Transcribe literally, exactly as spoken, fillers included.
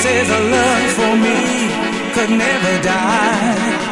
says a love for me could never die.